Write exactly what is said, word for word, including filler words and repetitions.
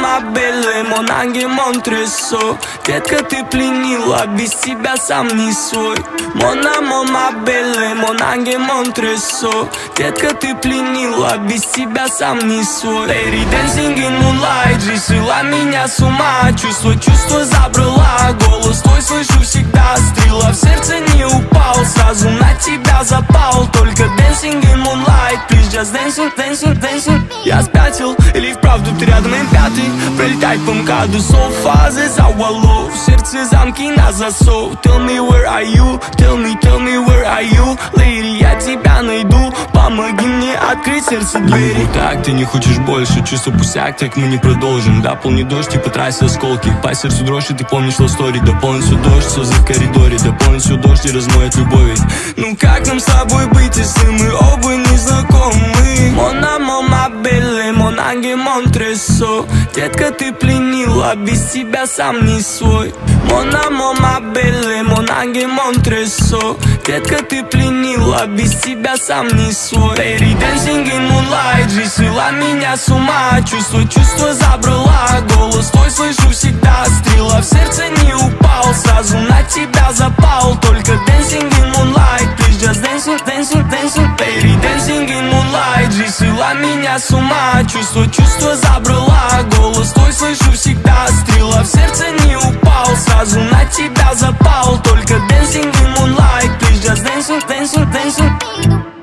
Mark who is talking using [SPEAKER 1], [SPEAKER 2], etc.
[SPEAKER 1] мама белая, mon ангел, mon trésor. Детка, ты пленила, без тебя сам не свой. Mon amour, ma belle, mon ангел, mon trésor. Детка, ты пленила, без тебя сам не свой. Lady dancing in moonlight, жизнь свела меня с ума. Чувство, чувство забрала, голос твой слышу всегда. Стрела в сердце не упал, сразу на тебя запал. Только dancing in moonlight, please just dancing, dancing, dancing. Я спятил, или вправду ты рядом и пятый. Пролетать по МКАДу, so far, this our love. В сердце замки на засов. Tell me where are you, tell me, tell me where are you. Lady, я тебя найду, помоги мне открыть сердце двери.
[SPEAKER 2] Ну так, ты не хочешь больше, чувство пустяк, так мы не продолжим. Да, полный дождь и по трассе осколки. По сердцу дрожь, и ты помнишь love story. Да полностью дождь, слезы в коридоре. Да полностью дождь и размоет любовь.
[SPEAKER 1] Ну как нам с тобой быть, если мы оба не знакомы? Mon amour, ma belle, mon ангел, mon trésor. Детка, ты пленила, без тебя сам не свой. Mon amour, ma belle, mon ангел, mon trésor. Детка, ты пленила, без тебя сам не свой. Lady dancing in moonlight, жизнь свела меня с ума. Чувство, чувство забрала, голос твой слышу всегда. Стрела в сердце не упал, сразу на тебя запал. Только dancing in moonlight, please just dancing, dancing, dancing. Lady dancing in moonlight, жизнь свела меня с ума. Чувство, чувство забрала, голос твой слышу всегда. Стрела в сердце не упал, сразу на тебя запал. Только dancing in moonlight, please just dancing, dancing, dancing.